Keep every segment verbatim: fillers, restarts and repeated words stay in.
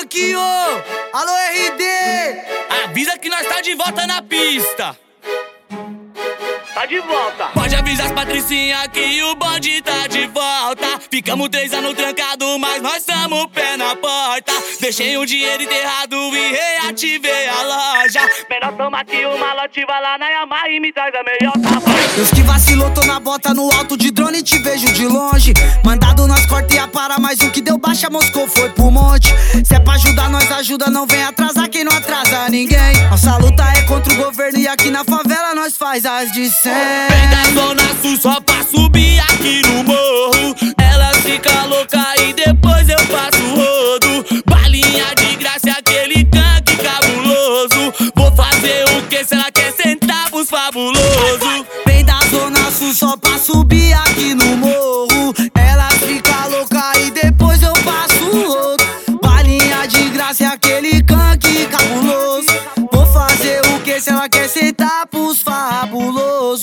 aqui, ô! Alô, R D! Avisa que nós tá de volta na pista. Tá de volta. Pode avisar as patricinha que o bonde tá de volta. Ficamos três anos trancados, mas nós tamo pé na porta. Deixei o dinheiro enterrado e reativei a loja. Melhor tomar aqui uma lote, vai lá na Yamaha e me traz a meiota. Deus que vacilou, tô na bota no alto de drone, te vejo de longe. Mandado nós corta e apara, mais um que deu baixa, Moscou foi pro monte. Se é pra ajudar, nós ajuda, não vem atrasar quem não atrasa ninguém. Nossa luta é contra o governo e aqui na favela nós faz as de cem. Vem da zona sul só pra subir aqui no morro. Ela fica louca e depois eu faço rodo. Balinha de graça, aquele canque cabuloso. Vou fazer o que se ela quer centavos fabuloso. Vem da zona sul só pra subir aqui no morro. Ela fica louca e depois eu passo rodo. Balinha de graça é aquele canque cabuloso. Vou fazer o que se ela quer sentar pros fabulosos.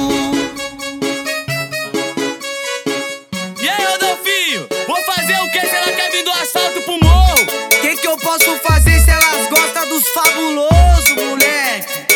E aí, Rodolfinho? Vou fazer o que se ela quer vir do asfalto pro morro? Que que eu posso fazer se elas gostam dos fabulosos, moleque?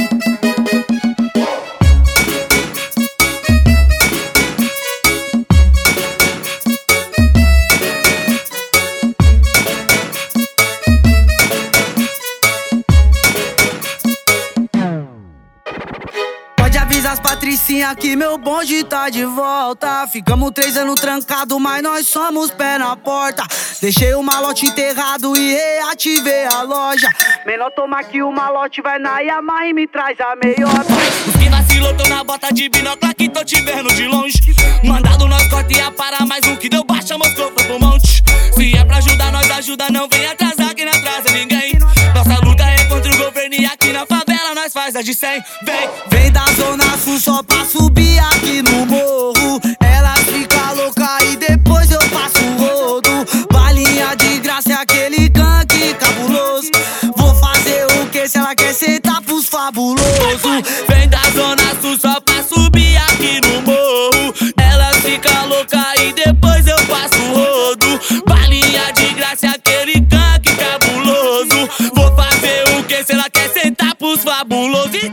Pode avisar as patricinha que meu bonde tá de volta. Ficamos três anos trancados, mas nós somos pé na porta. Deixei o malote enterrado e reativei a loja. Menor tomar aqui o malote, vai na Yamaha e me traz a meiota. Os que vacilou, tô na bota de binóculo aqui, tô te vendo de longe. Mandado nós corta e apara, mais um que deu baixa, Moscou foi pro monte. Se é pra ajudar, nós ajuda, não vem atrasar quem não atrasa ninguém. Nossa luta é contra o governo e aqui na favela nós faz a de cem. Vem, Vem da zona sul só pra subir aqui no morro. Ela fica louca e depois eu passo rodo. Balinha de graça é aquele canque cabuloso. Vou fazer o que se ela quer sentar pros fabulosos. vem da zona sul só pra subir aqui no morro. Ela fica louca e depois eu passo rodo. Balinha de graça é aquele canque cabuloso. Vou fazer o que se ela quer sentar pros fabulosos.